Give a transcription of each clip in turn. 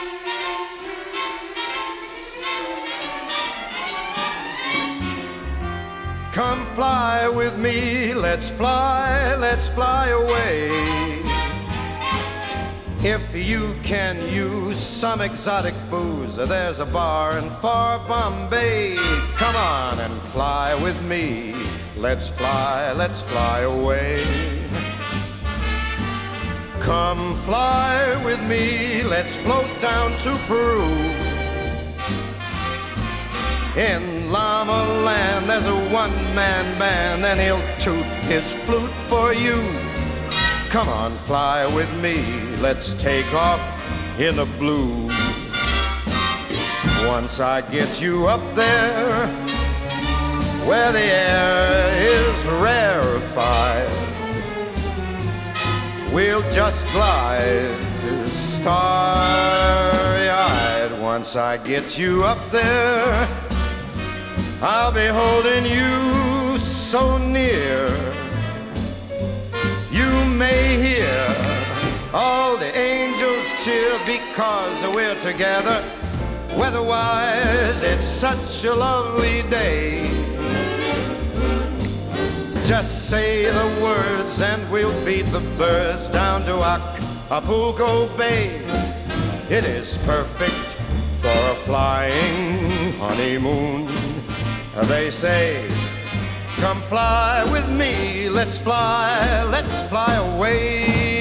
Come fly with me, let's fly away. If you can use some exotic booze, there's a bar in far Bombay. Come on and fly with me, let's fly away. Come fly with me, let's float down to Peru. In Llama Land there's a one-man band, and he'll toot his flute for you. Come on, fly with me, let's take off in the blue. Once I get you up there, where the air is rarefied, we'll just glide starry-eyed. Once I get you up there, I'll be holding you so near. You may hear all the angels cheer because we're together. Weather-wise, it's such a lovely day. Just say the words and we'll beat the birds down to Acapulco Bay. It is perfect for a flying honeymoon. They say, come fly with me, let's fly away.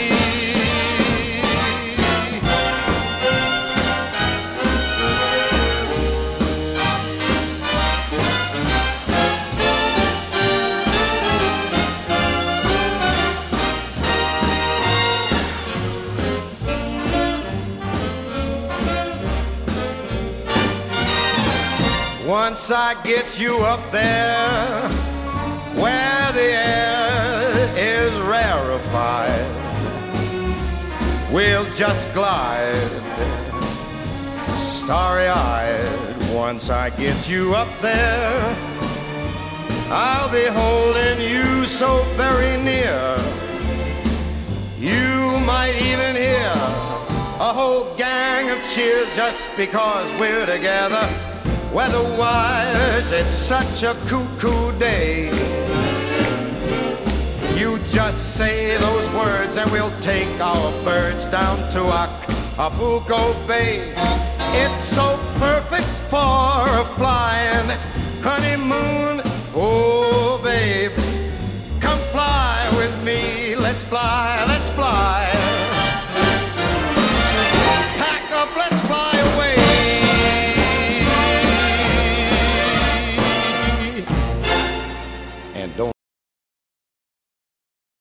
Once I get you up there, where the air is rarefied, we'll just glide starry-eyed. Once I get you up there, I'll be holding you so very near. You might even hear a whole gang of cheers just because we're together. Weather-wise, it's such a cuckoo day. You just say those words and we'll take our birds down to Acapulco Bay. It's so perfect for a flying honeymoon. Oh, babe, come fly with me. Let's fly. Pack up, let's fly away. And don't